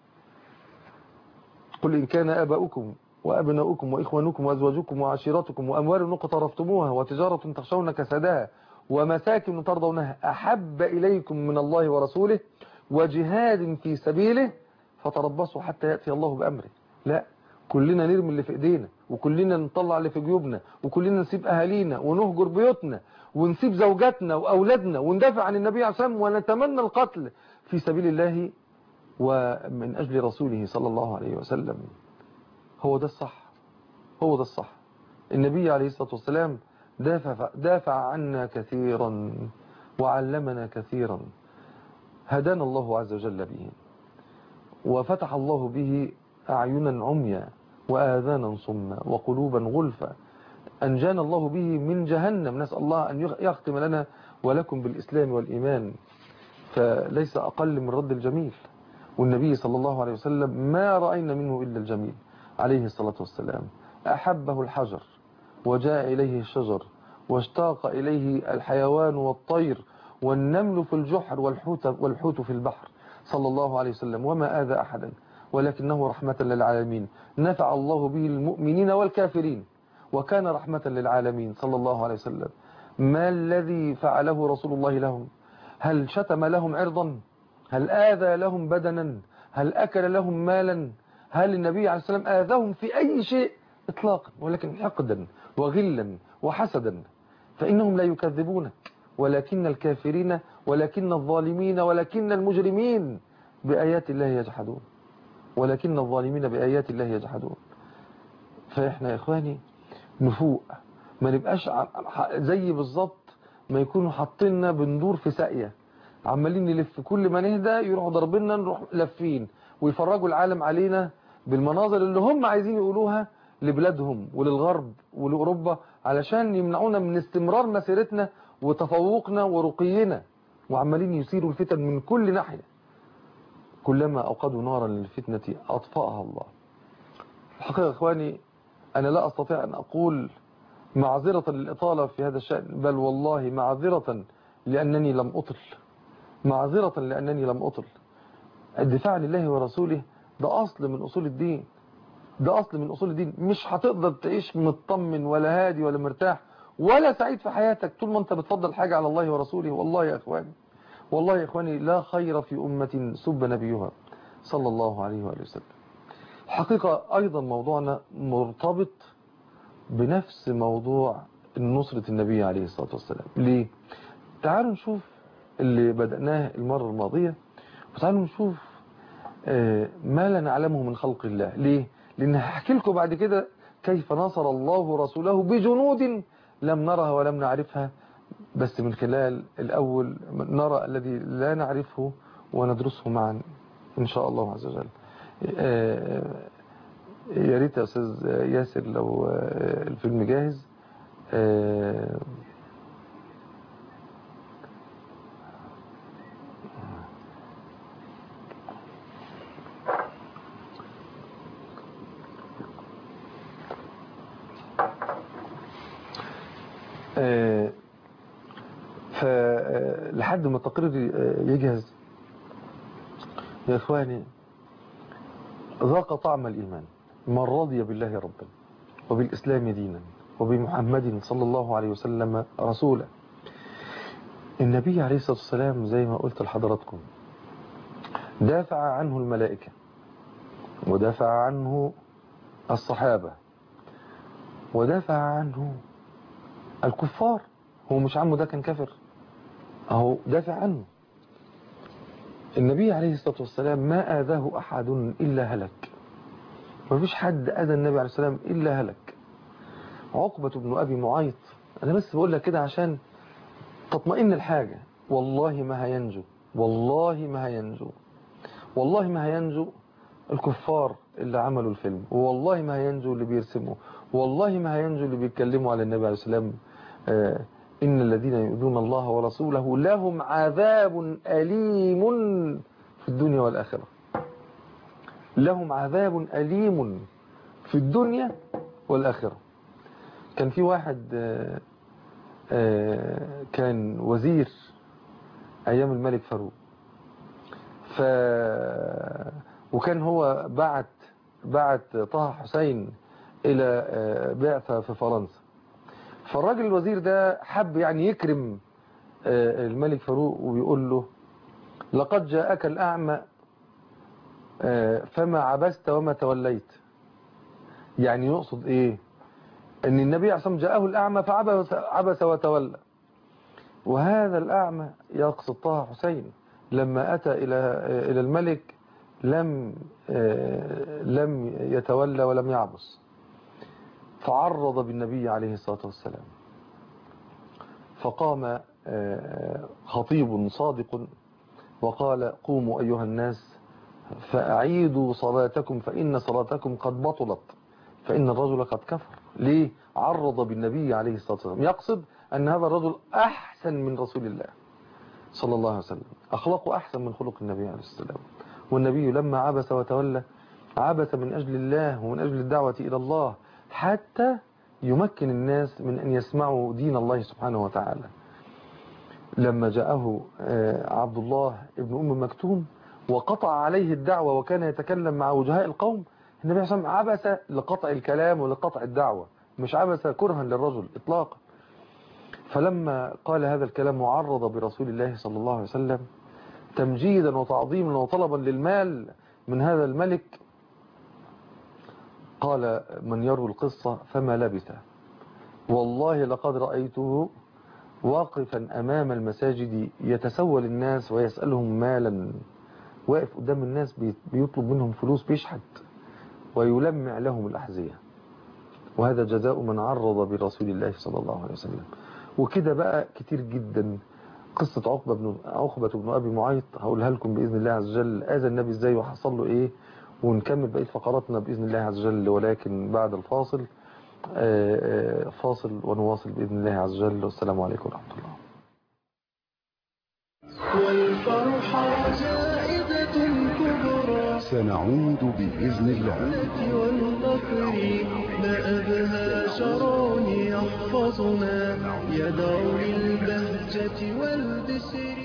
قل إن كان آباؤكم وأبناؤكم وإخوانكم وأزواجكم وعشيرتكم وأموال اقترفتموها وتجارة تخشون كسادها ومساكن ترضونها أحب إليكم من الله ورسوله وجهاد في سبيله فتربصوا حتى يأتي الله بأمره. لا، كلنا نرمي اللي في ايدينا، وكلنا نطلع اللي في جيوبنا، وكلنا نسيب اهالينا ونهجر بيوتنا ونسيب زوجاتنا واولادنا وندافع عن النبي عليه الصلاه والسلام ونتمنى القتل في سبيل الله ومن اجل رسوله صلى الله عليه وسلم. هو ده الصح، هو ده الصح. النبي عليه الصلاه والسلام دافع عنا كثيرا وعلمنا كثيرا، هدانا الله عز وجل به، وفتح الله به أعينا عميا وآذانا صما وقلوبا غلفا، أنجانا الله به من جهنم. نسأل الله أن يختم لنا ولكم بالإسلام والإيمان، فليس أقل من رد الجميل. والنبي صلى الله عليه وسلم ما رأينا منه إلا الجميل عليه الصلاة والسلام. أحبه الحجر وجاء إليه الشجر، واشتاق إليه الحيوان والطير والنمل في الجحر والحوت في البحر صلى الله عليه وسلم، وما آذى أحدا، ولكنه رحمة للعالمين. نفع الله به المؤمنين والكافرين، وكان رحمة للعالمين صلى الله عليه وسلم. ما الذي فعله رسول الله لهم؟ هل شتم لهم عرضا؟ هل آذى لهم بدنا؟ هل أكل لهم مالا؟ هل النبي عليه السلام آذاهم في أي شيء إطلاقا؟ ولكن حقدا وغلا وحسدا. فإنهم لا يكذبونك، ولكن الكافرين ولكن الظالمين ولكن المجرمين بآيات الله يجحدون، ولكن الظالمين بآيات الله يجحدون. فإحنا يا إخواني نفوق، ما نبقاش زي بالظبط ما يكونوا حاطيننا بندور في ساقية، عمالين نلف، كل ما نهدى يروحوا ضربنا نروح لفين، ويفرجوا العالم علينا بالمناظر اللي هم عايزين يقولوها لبلادهم وللغرب ولأوروبا، علشان يمنعونا من استمرار مسيرتنا وتفوقنا ورقينا، وعمالين يثيروا الفتن من كل ناحية. كلما أوقدوا نارا للفتنة أطفأها الله. الحقيقة إخواني أنا لا أستطيع أن أقول معذرة للإطالة في هذا الشأن، بل والله معذرة لأنني لم أطل، معذرة لأنني لم أطل. الدفاع عن الله ورسوله ده أصل من أصول الدين، ده أصل من أصول الدين. مش هتقدر تعيش مطمن ولا هادي ولا مرتاح ولا سعيد في حياتك طول ما أنت بتفضل حاجة على الله ورسوله. والله يا إخواني، والله يا إخواني لا خير في أمة سب نبيها صلى الله عليه وآله وسلم. الحقيقة أيضا موضوعنا مرتبط بنفس موضوع نصرة النبي عليه الصلاة والسلام. ليه؟ تعالوا نشوف اللي بدأناه المرة الماضية، وتعالوا نشوف ما لا نعلمه من خلق الله. ليه؟ لأن هحكي لكم بعد كده كيف نصر الله رسوله بجنود لم نرها ولم نعرفها، بس من خلال الأول نرى الذي لا نعرفه وندرسه معا إن شاء الله عز وجل. يا ريت يا أستاذ ياسر لو الفيلم جاهز. فلحد ما التقرير يجهز يا إخواني، ذاق طعم الإيمان من رضي بالله ربا وبالإسلام دينا وبمحمد صلى الله عليه وسلم رسولا. النبي عليه الصلاة والسلام زي ما قلت لحضراتكم دافع عنه الملائكة ودافع عنه الصحابة ودافع عنه الكفار. هو مش عمه ده كان كافر؟ اهو دافع عنه. النبي عليه الصلاة والسلام ما آذاه أحد إلا هلك، ما فيش حد أذى النبي عليه السلام إلا هلك. عقبة بن أبي معيط، أنا بس بقول لك كده عشان تطمئن الحاجة، والله ما هينجو، والله ما هينجو، والله ما هينجو الكفار اللي عملوا الفيلم، والله ما هينجو اللي بيرسموا، والله ما هينجو اللي بيتكلموا على النبي عليه السلام. إن الذين يؤذون الله ورسوله لهم عذاب أليم في الدنيا والآخرة. لهم عذاب أليم في الدنيا والآخرة. كان في واحد كان وزير أيام الملك فاروق، وكان هو بعت طه حسين إلى بعثة في فرنسا. فالراجل الوزير ده حب يعني يكرم الملك فاروق وبيقول له لقد جاءك الأعمى فما عبست وما توليت. يعني يقصد ايه؟ ان النبي عليه الصلاة والسلام جاءه الأعمى فعبس وتولى، وهذا الأعمى يقصد طه حسين لما أتى إلى الملك لم يتولى ولم يعبس، فعرض بالنبي عليه الصلاة والسلام، فقام خطيب صادق وقال قوموا أيها الناس فأعيدوا صلاتكم فإن صلاتكم قد بطلت فإن الرجل قد كفر. ليه؟ عرض بالنبي عليه الصلاة والسلام، يقصد أن هذا الرجل أحسن من رسول الله صلى الله عليه وسلم، أخلاقه أحسن من خلق النبي عليه الصلاة والسلام. والنبي لما عبس وتولى عبس من أجل الله ومن أجل الدعوة إلى الله حتى يمكن الناس من أن يسمعوا دين الله سبحانه وتعالى. لما جاءه عبد الله ابن أم مكتوم وقطع عليه الدعوة وكان يتكلم مع وجهاء القوم، النبي صلى الله عليه وسلم عبس لقطع الكلام ولقطع الدعوة، مش عبس كرها للرجل إطلاقا. فلما قال هذا الكلام وعرض برسول الله صلى الله عليه وسلم تمجيدا وتعظيما وطلبا للمال من هذا الملك، قال من يروي القصة فما لبث والله لقد رأيته واقفا أمام المساجد يتسول الناس ويسألهم مالا، واقف قدام الناس بيطلب منهم فلوس، بيشحت ويلمع لهم الأحذية. وهذا جزاء من عرض برسول الله صلى الله عليه وسلم. وكده بقى كتير جدا. قصة عقبة بن أبي معيط هقولها لكم بإذن الله عز وجل، آذى النبي ازاي وحصل له ايه، ونكمل بقية فقراتنا بإذن الله عز وجل، ولكن بعد الفاصل. فاصل ونواصل بإذن الله عز وجل، والسلام عليكم ورحمة الله. والفرحة زائدة كبرى سنعود بإذن الله. والنصر ما أبهى شرون يحفظنا يدعو للبهجة والبسر.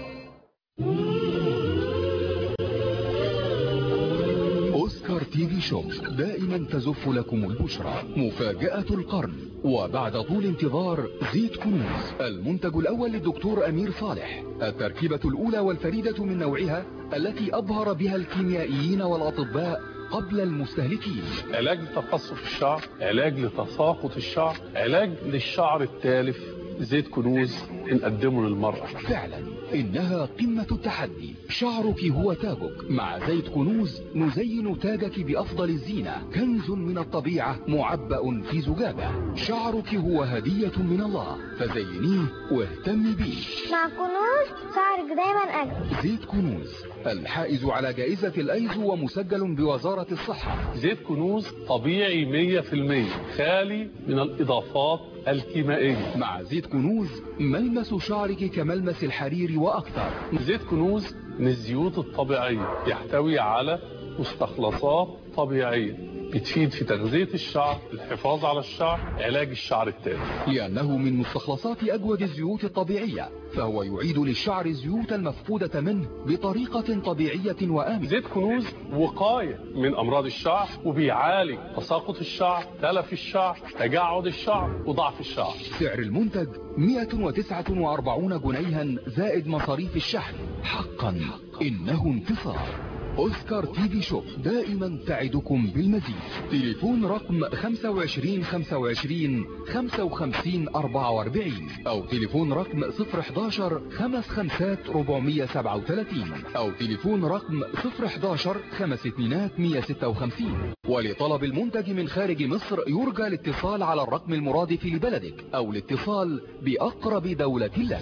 أوسكار تي في شوب دائما تزف لكم البشرى. مفاجأة القرن وبعد طول انتظار زيت كنوز، المنتج الأول للدكتور أمير صالح، التركيبة الأولى والفريدة من نوعها التي أبهر بها الكيميائيين والأطباء قبل المستهلكين. علاج لتقصف الشعر، علاج لتساقط الشعر، علاج للشعر التالف. زيت كنوز نقدمه للمرأة. فعلا إنها قمة التحدي. شعرك هو تاجك. مع زيت كنوز نزين تاجك بأفضل الزينة، كنز من الطبيعة معبأ في زجاجة. شعرك هو هدية من الله، فزينيه واهتمي بيه. مع كنوز شعرك دايما أجمل. زيت كنوز الحائز على جائزة الأيزو ومسجل بوزارة الصحة. زيت كنوز طبيعي 100%، خالي من الإضافات الكيميائية. مع زيت كنوز ملمس شعرك كملمس الحرير وأكثر. زيت كنوز من الزيوت الطبيعية، يحتوي على مستخلصات طبيعية بتفيد في تغذية الشعر، الحفاظ على الشعر، علاج الشعر التالف. لأنه من مستخلصات أجود الزيوت الطبيعية، فهو يعيد للشعر الزيوت المفقودة منه بطريقة طبيعية وآمنة. زيت كنوز وقاية من أمراض الشعر، وبيعالج تساقط الشعر، تلف الشعر، تجعد الشعر، وضعف الشعر. سعر المنتج 149 جنيها زائد مصاريف الشحن. حقا إنه انتصار. أوسكار تي في شوب دائما تعدكم بالمزيد. تليفون رقم 25 25 55 44 أو تليفون رقم 011 55 437 أو تليفون رقم 011 52 156. ولطلب المنتج من خارج مصر يرجى الاتصال على الرقم المرادف لبلدك أو الاتصال بأقرب دولة لك.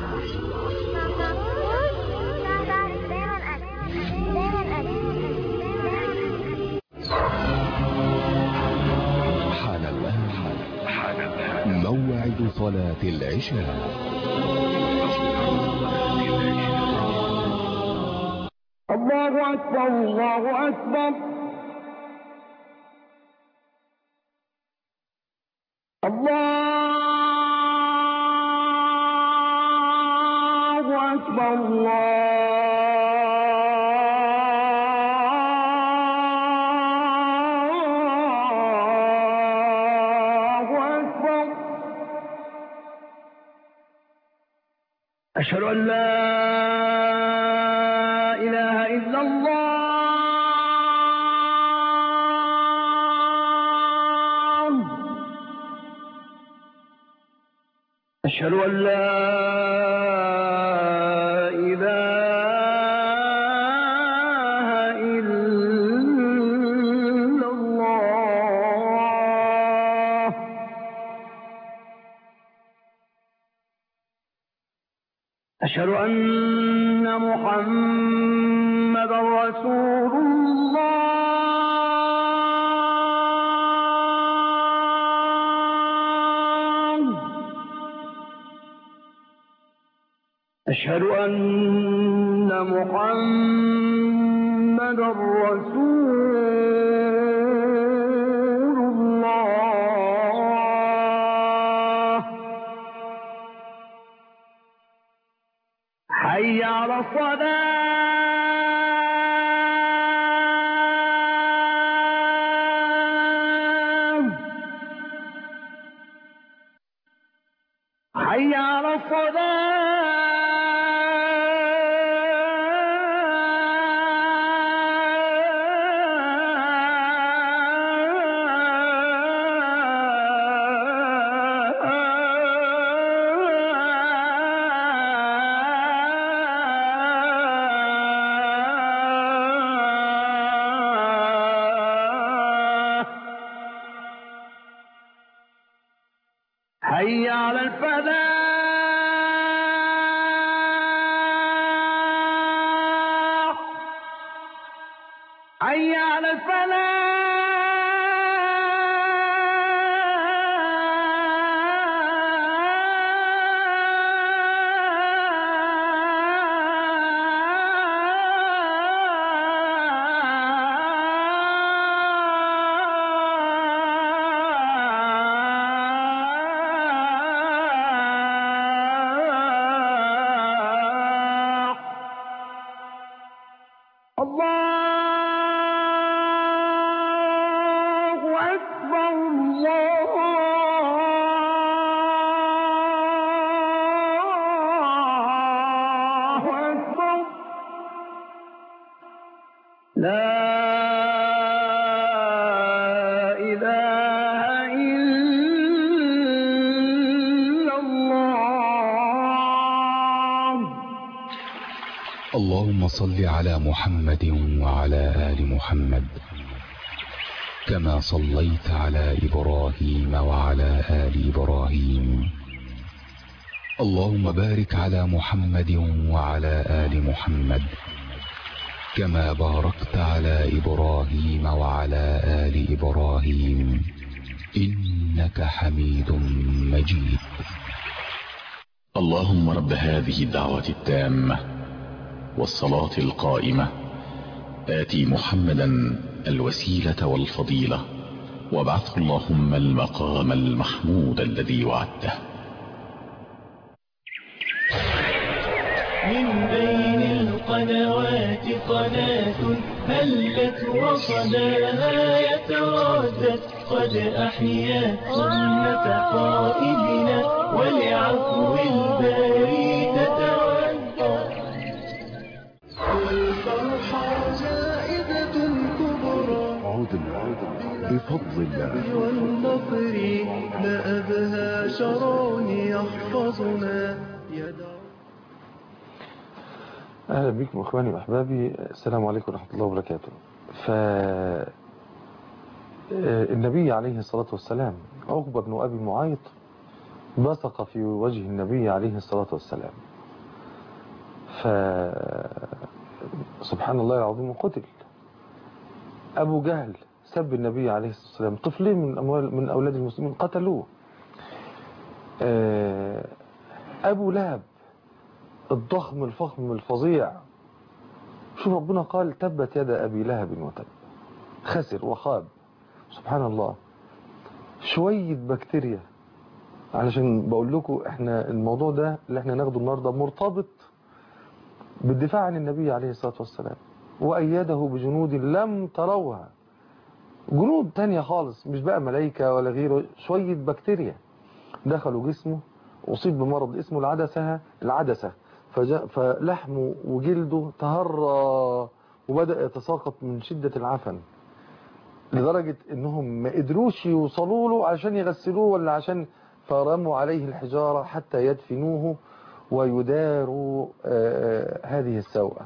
حان الآن موعد صلاة العشاء. الله أكبر الله أكبر. الله أكبر الله أكبر. أشهد أن لا إله إلا الله. أشهد أن لا إله إلا الله. أشهد أن محمدا رسول الله. أشهد أن محمدا رسول الله. حي على الصلاة. حي على حي على الفلاح. حي على الله أكبر. الله أكبر. لا إله إلا الله. اللهم صل على محمد وعلى آل محمد كما صليت على إبراهيم وعلى آل إبراهيم. اللهم بارك على محمد وعلى آل محمد كما باركت على إبراهيم وعلى آل إبراهيم إنك حميد مجيد. اللهم رب هذه الدعوة التامة والصلاة القائمة آتي محمدا الوسيلة والفضيلة وابعثه اللهم المقام المحمود الذي وعدته. من بين القنوات قناة هلت وصداها يتردد قد أحيا سنة قائدنا ولعفو الباري تتودد. الفرحة جائزة كبرى عودنا بفضل الله والنصر ما أبهى شرون يحفظنا يدعو. أهلا بكم أخواني وأحبابي. السلام عليكم ورحمة الله وبركاته. النبي عليه الصلاة والسلام عقبة بن أبي معيط بصق في وجه النبي عليه الصلاة والسلام، سبحان الله العظيم قتل. أبو جهل سب النبي عليه الصلاة والسلام، طفلين من أولاد المسلمين قتلوه. أبو لهب الضخم الفخم الفظيع، شوف ربنا قال تبت يد أبي لهب وتب، خسر وخاب. سبحان الله. شوية بكتيريا، علشان بقول لكم احنا الموضوع ده اللي احنا ناخده النهارده مرتبط بالدفاع عن النبي عليه الصلاة والسلام، وأيده بجنود لم تروها، جنود تانية خالص، مش بقى ملايكة ولا غيره، شوية بكتيريا دخلوا جسمه، أصيب بمرض اسمه العدسة، فلحمه وجلده تهرى وبدأ يتساقط من شدة العفن، لدرجة انهم ما قدروش يوصلوا له عشان يغسلوه ولا عشان فرموا عليه الحجارة حتى يدفنوه ويداروا هذه السوءة.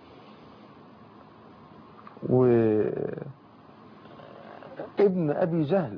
وابن أبي جهل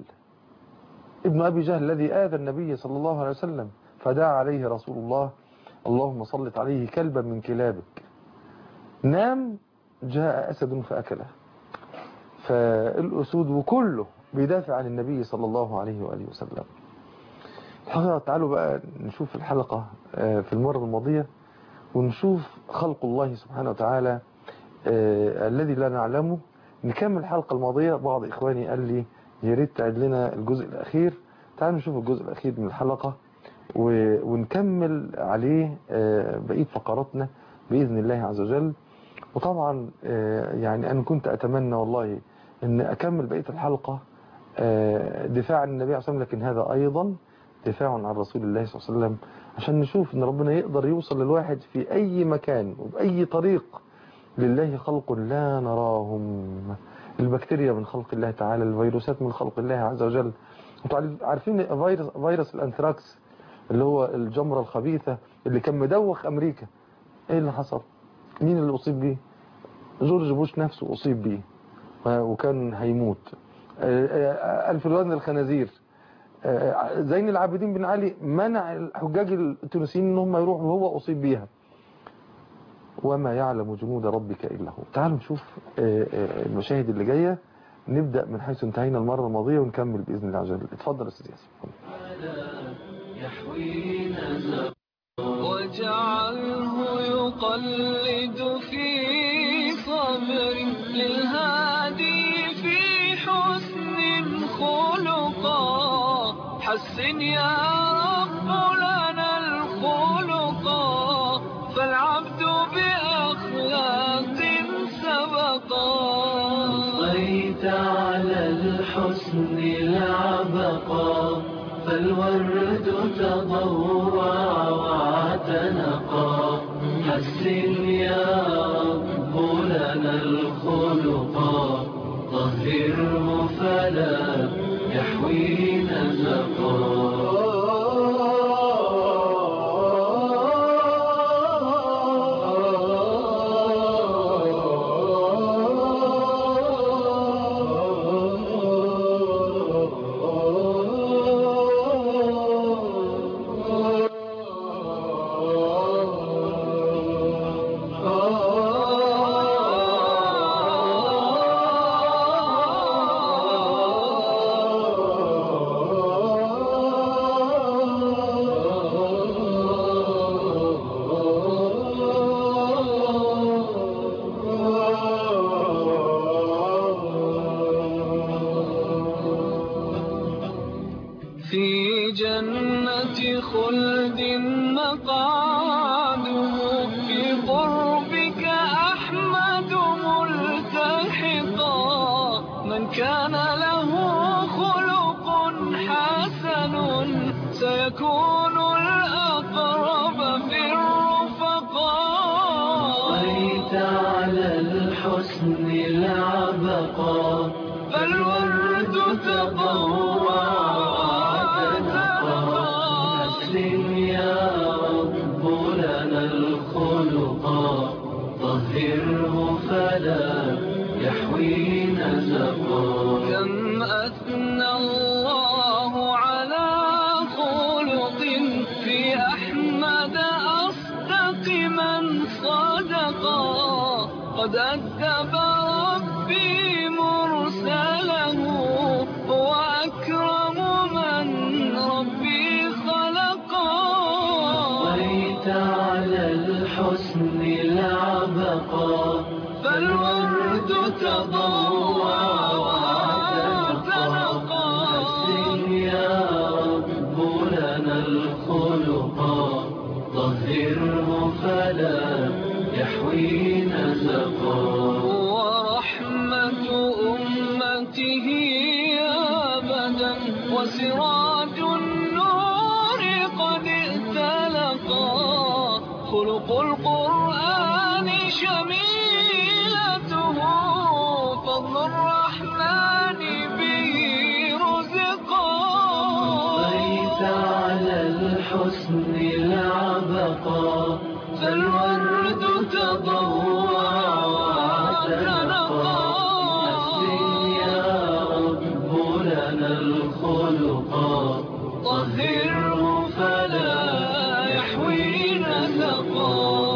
الذي آذى النبي صلى الله عليه وسلم فدعا عليه رسول الله اللهم صلت عليه كلبا من كلابك، نام جاء أسد فأكله. فالأسود وكله بيدافع عن النبي صلى الله عليه وآله وسلم. تعالوا بقى نشوف الحلقة في المرة الماضية ونشوف خلق الله سبحانه وتعالى الذي لا نعلمه. نكمل الحلقة الماضية. بعض إخواني قال لي يا ريت تعيد لنا الجزء الأخير. تعالوا نشوف الجزء الأخير من الحلقة ونكمل عليه بقية فقراتنا بإذن الله عز وجل. وطبعا يعني أنا كنت أتمنى والله أن أكمل بقية الحلقة دفاع عن النبي عليه الصلاة والسلام، لكن هذا أيضا دفاع عن رسول الله صلى الله عليه وسلم، عشان نشوف أن ربنا يقدر يوصل للواحد في أي مكان وبأي طريق. لله خلق لا نراهم، البكتيريا من خلق الله تعالى، الفيروسات من خلق الله عز وجل. انتوا عارفين فيروس الأنثراكس اللي هو الجمرة الخبيثة اللي كان مدوخ أمريكا، ايه اللي حصل؟ مين اللي أصيب بيه؟ جورج بوش نفسه أصيب بيه وكان هيموت. الفلوان الخنازير، زين العابدين بن علي منع الحجاج التونسيين ان هم يروحوا وهو أصيب بيها. وما يعلم جنود ربك إلا هو. تعالوا نشوف المشاهد اللي جاية. نبدأ من حيث انتهينا المرة الماضية ونكمل بإذن الله عز وجل. اتفضل أستاذ ياسر. واجعله يقلد في صبر للهادي في حسن خلقا. حسن يا رب لنا الخلقا فالعبد بأخلاق سبقا. أضيت على الحسن العبقا فالورد تضوع واعتنقا. حسن يا رب لنا الخلقا طهره فلا يحوي نزقا. في جنة خلد مقعده في قربك أحمد ملتحقا. من كان له خلق حسن سيكون الأقرب في الرفقاء. أضيت على الحسن العبقا فالورد تضوع يا رب لنا الخلقا طهره فلا يحوي نزقا. كم أثنى الله على خلق في أحمد أصدق من صدقا. قد أدب ربي مرسله وأكرم من ربي خلقا. أضيت على الحسن العبقا فالورد تضوع واعتنقا. حسن يا رب لنا الخلقا طهره فلا يحوي نزقا. ورحمة أمته أبدا وسراج النور قد ائتلقا. خلق القرآن شميلته فضل الرحمن به رزقا. أضيت الحسن العبقى فالورد تضوع وتنقى حسن يا رب لنا الخلقا طهره فلا يحوي نسقا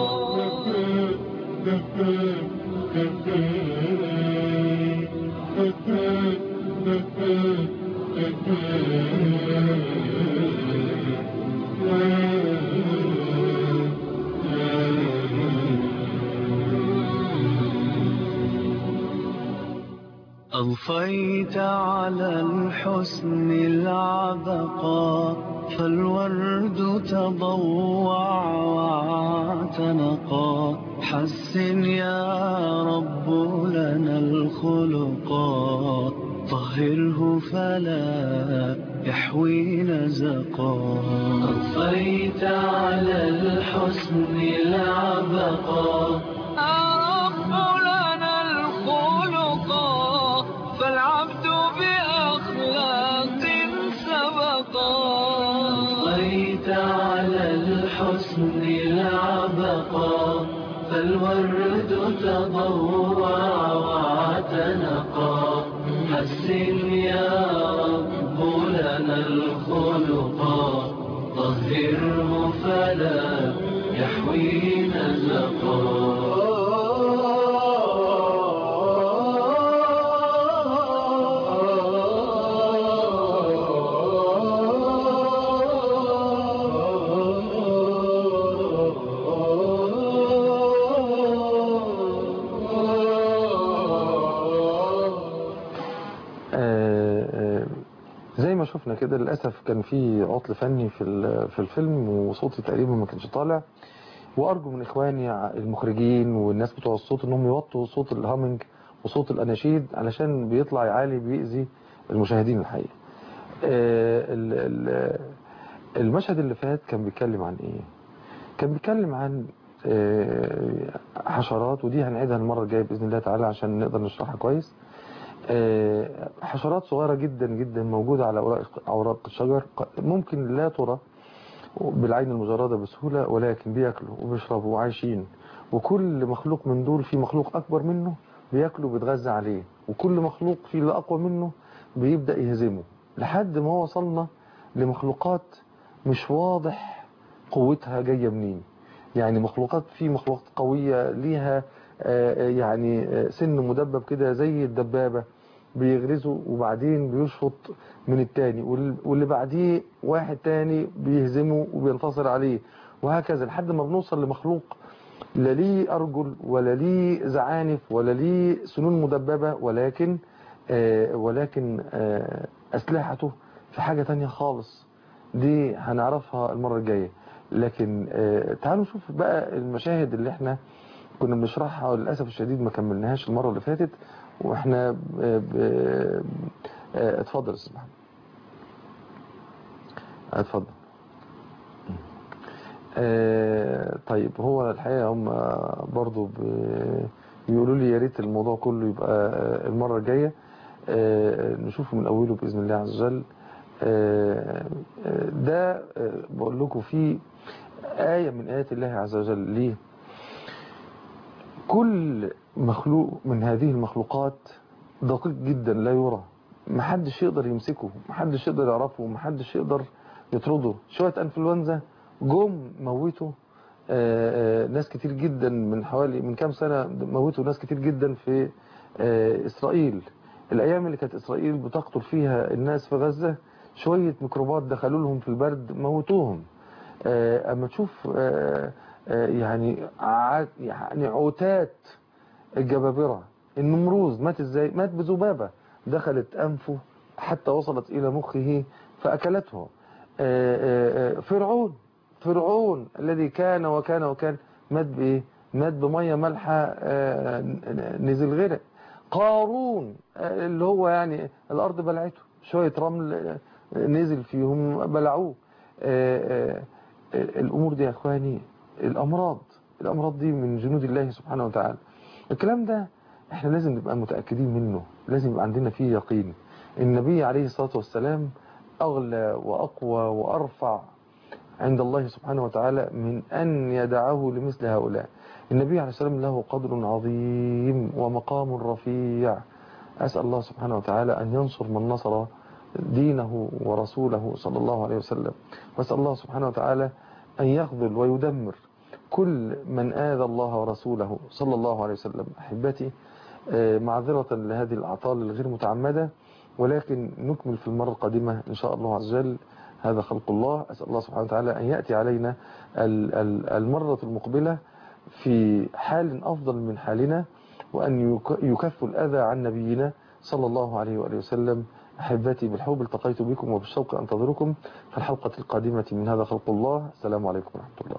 أضفيت على الحسن العبقى فالورد تضوع واعتنقا حسن يا رب لنا الخلقا طهره فلا يحوي نزقا أضفيت على الحسن العبقى رب لنا الخلقا فالعبد بأخلاق سبقا أضفيت على الحسن العبقا فالورد تضوع واعتنقا حسن يا رب لنا الخلقا طهره فلا يحوي نزقا زي ما شفنا كده للأسف كان في عطل فني في الفيلم وصوتي تقريبا ما كانش طالع، وأرجو من إخواني المخرجين والناس بتوع الصوت إنهم يوطوا صوت الهامنج وصوت الأناشيد علشان بيطلع عالي بيأذي المشاهدين الحقيقة. المشهد اللي فات كان بيتكلم عن إيه؟ كان بيتكلم عن حشرات، ودي هنعيدها المرة الجاية بإذن الله تعالى عشان نقدر نشرحها كويس. حشرات صغيرة جدا جدا موجودة على أوراق الشجر، ممكن لا ترى بالعين المجردة بسهولة، ولكن بياكلوا وبيشربوا وعايشين، وكل مخلوق من دول في مخلوق أكبر منه بياكله وبيتغذى عليه، وكل مخلوق في اللي أقوى منه بيبدأ يهزمه، لحد ما وصلنا لمخلوقات مش واضح قوتها جاية منين. يعني مخلوقات، في مخلوقات قوية ليها يعني سن مدبب كده زي الدبابة بيغرزه وبعدين بيشفط من التاني، واللي بعديه واحد تاني بيهزمه وبينتصر عليه، وهكذا لحد ما بنوصل لمخلوق لا ليه أرجل ولا ليه زعانف ولا ليه سنون مدببة، ولكن أسلحته في حاجة تانية خالص، دي هنعرفها المرة الجاية. لكن تعالوا نشوف بقى المشاهد اللي احنا كنا بنشرحها وللأسف الشديد ما كملناهاش المرة اللي فاتت، واحنا اتفضل استاذ محمد. اتفضل. طيب هو الحقيقة هم برضو بيقولوا لي يا ريت الموضوع كله يبقى المرة الجاية نشوفه من أوله بإذن الله عز وجل. ده بقول لكم في آية من آيات الله عز وجل. ليه؟ كل مخلوق من هذه المخلوقات دقيق جدا لا يرى، محدش يقدر يمسكه، محدش يقدر يعرفه، محدش يقدر يطرده. شوية انفلونزا جم موتوا ناس كتير جدا، من كام سنة موتوا ناس كتير جدا في إسرائيل. الأيام اللي كانت إسرائيل بتقتل فيها الناس في غزة، شوية ميكروبات دخلوا لهم في البرد موتوهم. أما تشوف يعني عوتات الجبابرة، النمروذ مات ازاي؟ مات بذبابة دخلت أنفه حتى وصلت إلى مخه فأكلته. فرعون الذي كان وكان مات بإيه؟ مات بمية مالحة نزل غرق. قارون اللي هو يعني الأرض بلعته، شوية رمل نزل فيهم بلعوه. الأمور دي يا أخواني، الأمراض دي من جنود الله سبحانه وتعالى. الكلام ده احنا لازم نبقى متأكدين منه، لازم يبقى عندنا فيه يقين. النبي عليه الصلاة والسلام أغلى وأقوى وأرفع عند الله سبحانه وتعالى من أن يدعه لمثل هؤلاء. النبي عليه الصلاة والسلام له قدر عظيم ومقام رفيع. أسأل الله سبحانه وتعالى أن ينصر من نصر دينه ورسوله صلى الله عليه وسلم، وأسأل الله سبحانه وتعالى أن يخذل ويدمر كل من آذى الله ورسوله صلى الله عليه وسلم. أحبتي، معذرة لهذه الأعطال الغير متعمدة، ولكن نكمل في المرة القادمة إن شاء الله عز وجل. هذا خلق الله. أسأل الله سبحانه وتعالى أن يأتي علينا المرة المقبلة في حال أفضل من حالنا، وأن يكف الأذى عن نبينا صلى الله عليه وآله وسلم. أحبتي بالحب التقيت بكم وبالشوق أنتظركم في الحلقة القادمة من هذا خلق الله. السلام عليكم ورحمة الله.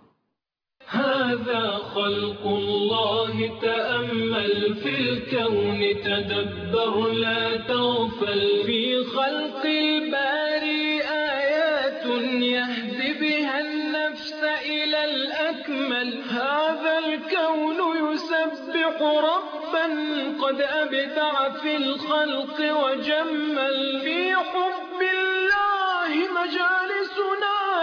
هذا خلق الله، تأمل في الكون، تدبر لا تغفل. في خلق الباري آيات يهدي بها النفس إلى الأكمل. هذا الكون يسبح ربا قد أبدع في الخلق وجمل. في حب الله مجالسنا